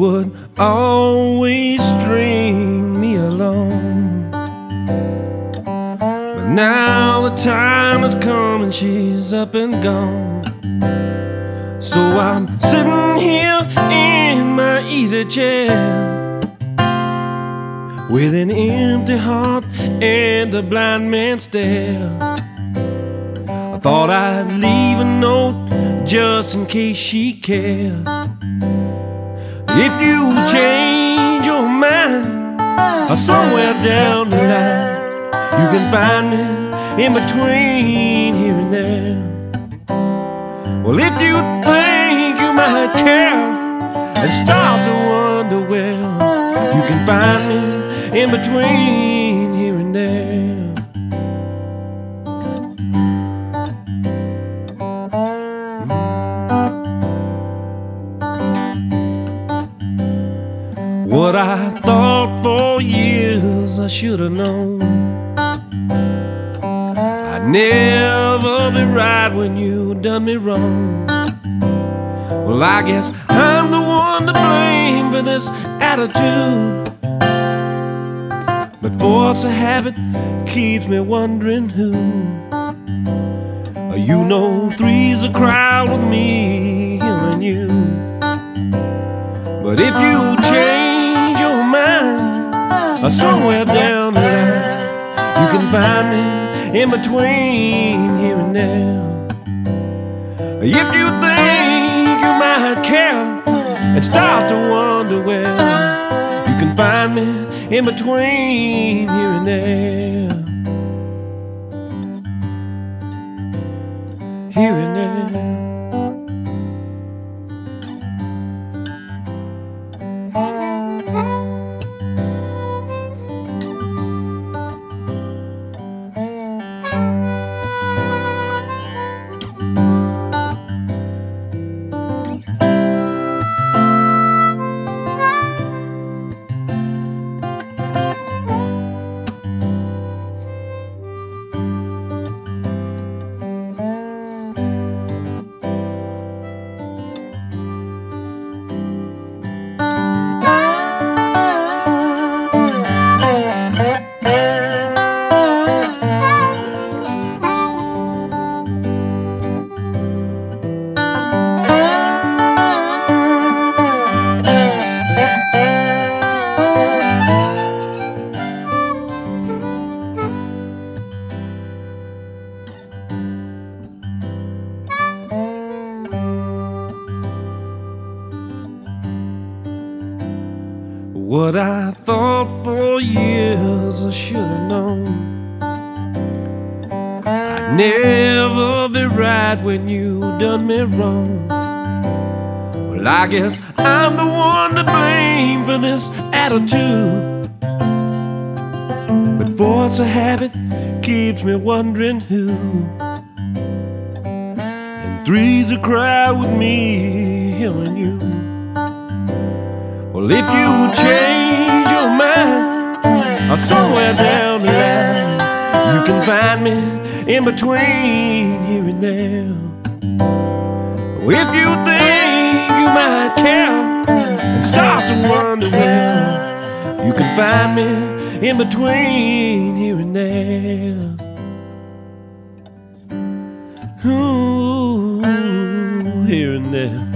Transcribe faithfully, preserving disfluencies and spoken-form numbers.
would always string me along. But now the time has come and she's up and gone. So I'm sitting here in my easy chair with an empty heart and a blind man's stare. I thought I'd leave a note just in case she cared. If you change your mind, or somewhere down the line, you can find me in between here and there. Well, if you think you might care and start to wonder, well, you can find me in between here and there. What I thought for years I should have known, I'd never be right when you done me wrong. Well, I guess I'm the one to blame for this attitude, but force of habit keeps me wondering who. You know three's a crowd with me, him and you. But if you change your mind, or somewhere down the line, you can find me in between here and there. If you think you might care and start to wonder, well, you can find me in between here and there. Here and there. What I thought for years I should have known, I'd never be right when you done me wrong. Well, I guess I'm the one to blame for this attitude, but force of habit keeps me wondering who. And three's a crowd with me, him and you. Well, if you change your mind, or somewhere down the line, you can find me in between here and there. If you think you might care and start to wonder, well, you can find me in between here and there. Ooh, here and there.